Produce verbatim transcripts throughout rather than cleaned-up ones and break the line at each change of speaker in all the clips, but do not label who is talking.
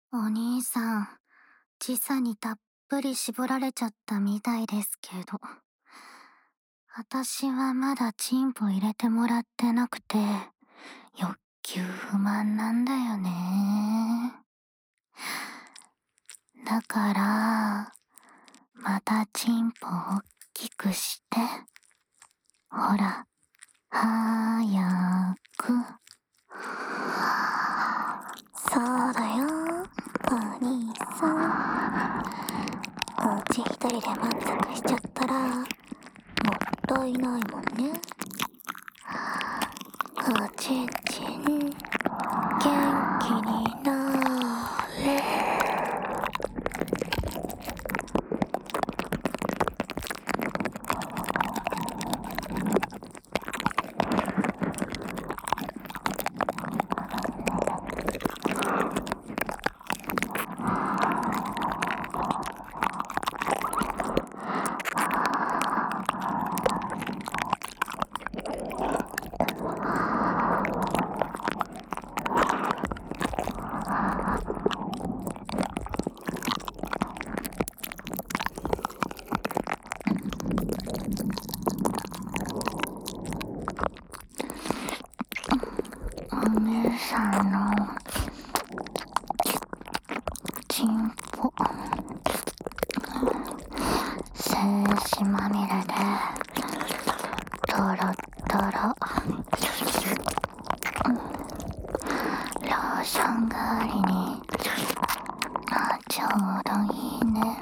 お兄さん、時差にたっぷり絞られちゃったみたいですけど。私はまだチンポ入れてもらってなくて、欲求不満なんだよね。だから、またチンポ大きくして、ほら、早く。
そうだよ、お兄さん。おうち一人で満足しちゃったら、もったいないもんね。おちんちん、元気になーれ。
お姉さんのチンポ精子まみれでトロットロ。ローション代わりにあちょうどいいね。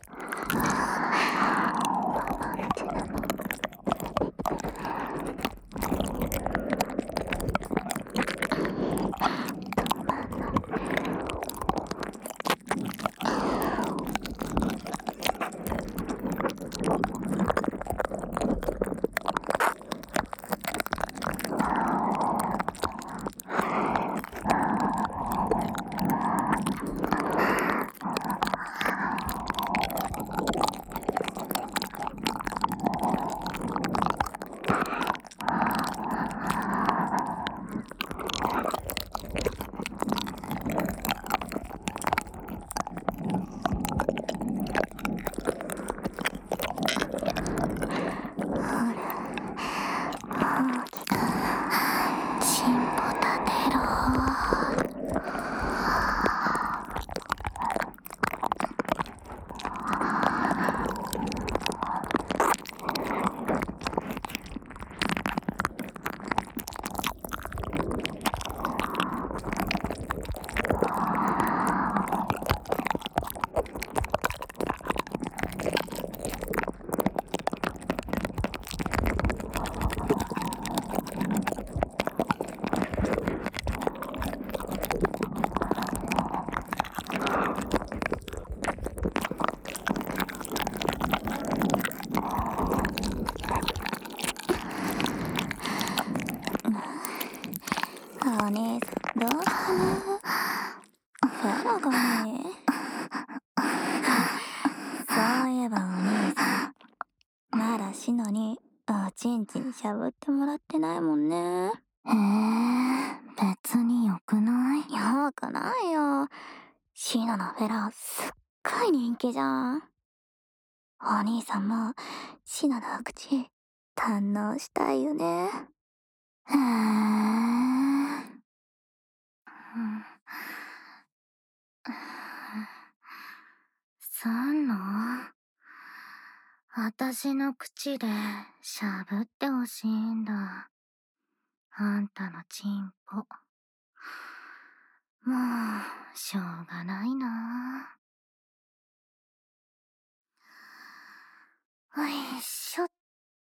チンポ立てろ。
お姉さん、どうかな。そうなかね。そういえばお兄さん、まだシノにおちんちんしゃぶってもらってないもんね。
えー、別によくない？
よくないよ。シノのフェラすっごい人気じゃん。お兄さんもシノのお口堪能したいよね。
へー。そうなの？私の口でしゃぶってほしいんだ。あんたのチンポ。もう、しょうがないな。おいしょ。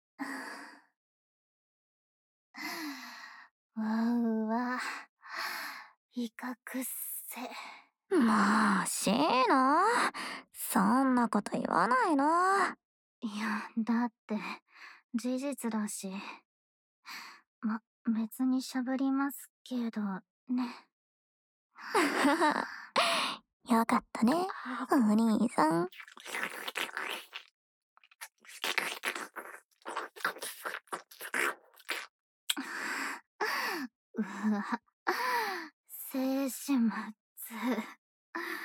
わうわ。威嚇せ。
もう、シーノ。そんなこと言わないの。
いや、だって、事実だし。ま、別にしゃぶりますけど、ね。
よかったね、お兄さん。
うわ、精子末。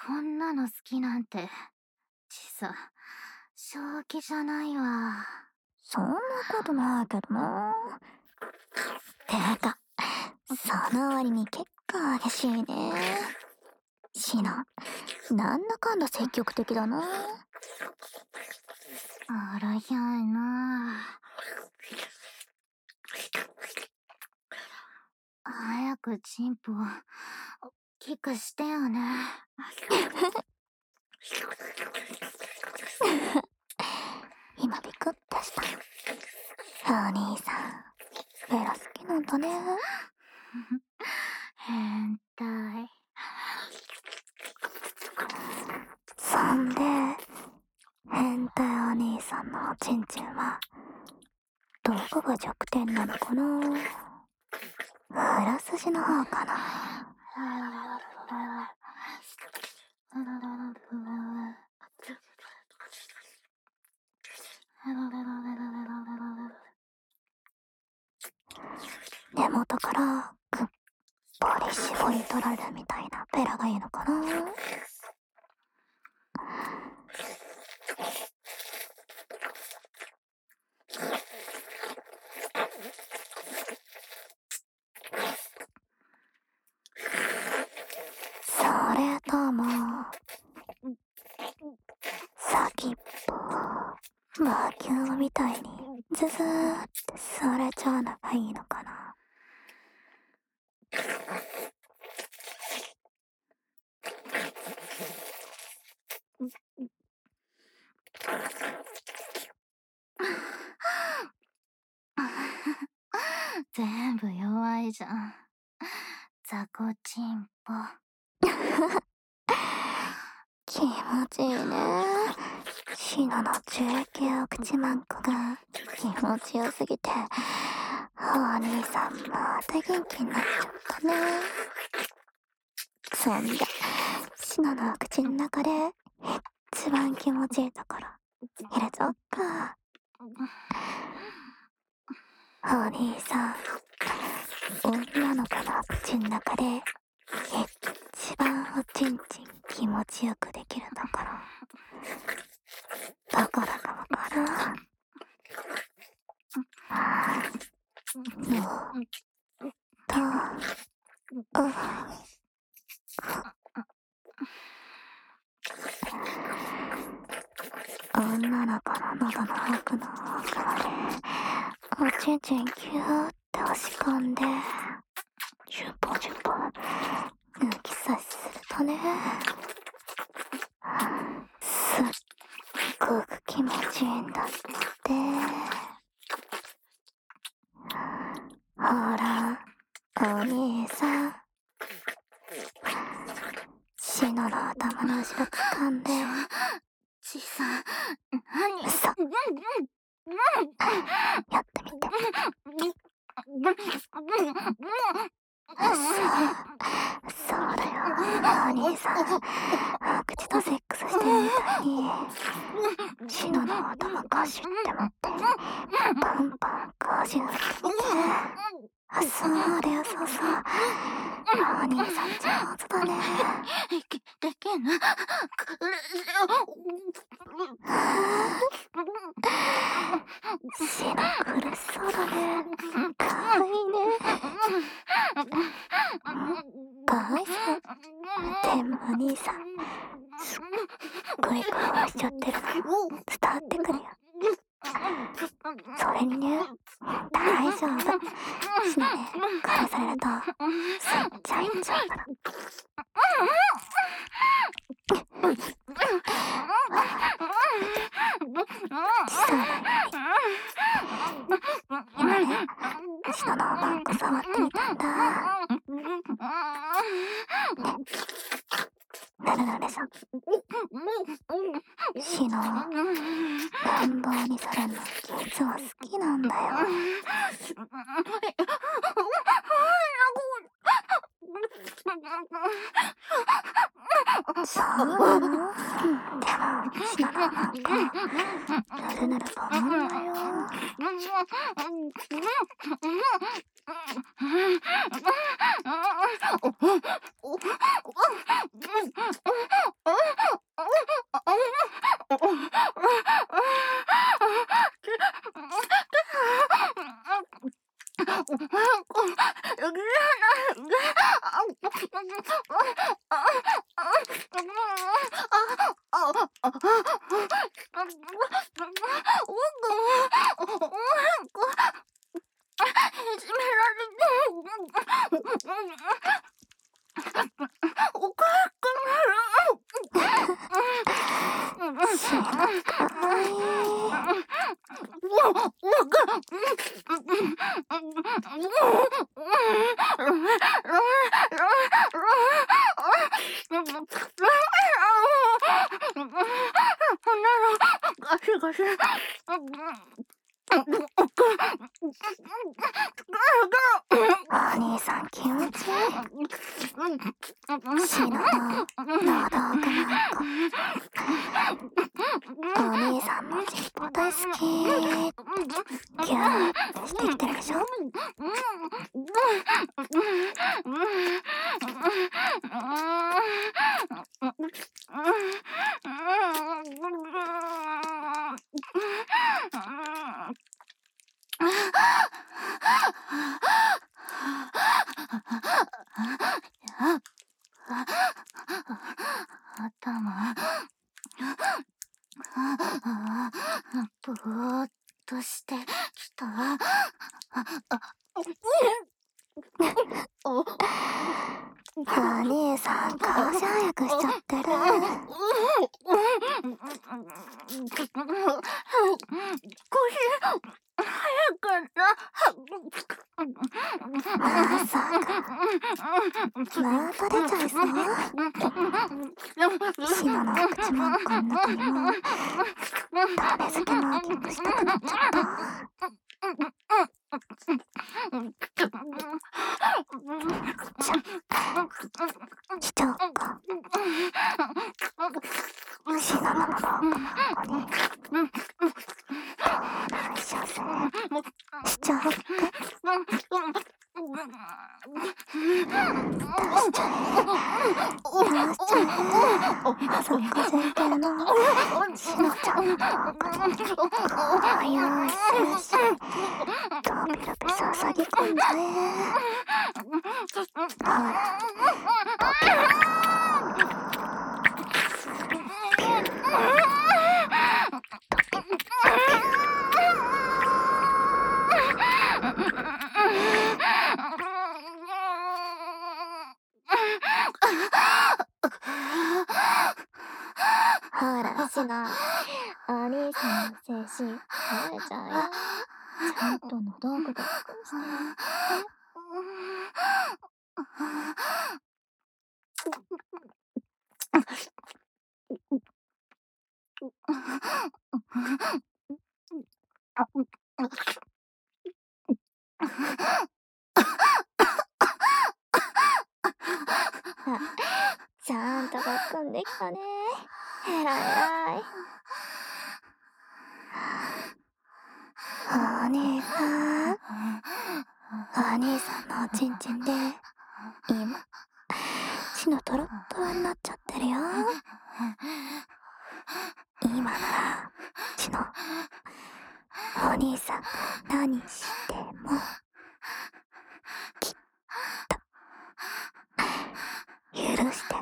こんなの好きなんて、ちさ、正気じゃないわ。
そんなことないけどな。てか、その割に結構激しいね。シナ、なんだかんだ積極的だな。
あらやいな。早くチンポを大きくしてよね。
今ビクッとした。お兄さん、ベラ好きなんだね。
変態。
そんで、変態お兄さんのおちんちんは、どこが弱点なのかな。裏筋の方かな。根元からくっぽり絞り取られるみたいなペラがいいのかな。それとも先っぽ魔球みたいにズズーってそれちゃうのがいいのかな。
全部弱いじゃん。雑魚チンポ。
気持ちいいね。シノの中級お口マンコが気持ちよすぎて、お兄さんまた元気になっちゃったね。そんで、シノのお口の中で一番気持ちいいところ入れちゃおっか。お兄さん、女の子の口の中で一番おちんちん気持ちよくできるところ、どこだかわかる？のと、う女の子の喉の奥の奥までおちんちんギューって押し込んでジュポジュポ抜き差しするとね、すっごく気持ちいいんだって。ほらお兄さん、シノの頭の後ろ掴んで。
ちさ、何？
嘘。やってみて。そうそうだよ、お兄さん、口とセックスしてるみたいにシノの頭かしって持ってパンパンかしがってみて。そうだよ、そうそう、お兄さん上手だね。
できんの？
シノ苦しそうだね。かわいいね。かわいそう。でもお兄さん、すっごい興奮しちゃってるの伝わってくるよ。それにね、大丈夫。シノね、殺されるとスイッチ入っちゃうから。そうだよ。今ね、シノのマンコ触ってみたんだ。なるなるさん、シノ乱暴にされるの実は好きなんだよ。そうなの？でもシノのマンコなるなると思うんだよ。 お兄さん気持ちいい。シノのの道具なんかお兄さんの尻尾大好き。ギューってしてきてるでしょ。
頭ぼーっとしてきた。
お兄さん顔じ早くしちゃってる。まさかまた出ちゃいそう。シノのお口もんこの中にも種付けマーキングしたくなっちゃった。しちゃおっか。シノののどこに反射性しちゃおっか。出しちゃえ出しちゃえ。あそこついてるのシノちゃんのどこにこうよししドビルビ注ぎ込んじゃえ。ほらほらシノ、お兄さんの精神晴れちゃうよ。ちゃんとの道具で隠してあ、ちゃんとごっくんできたね。えらいえらい。お兄さん、お兄さんのおちんちんで今血のトロットロになっちゃってるよ。今なら血のお兄さん何してもきっと許して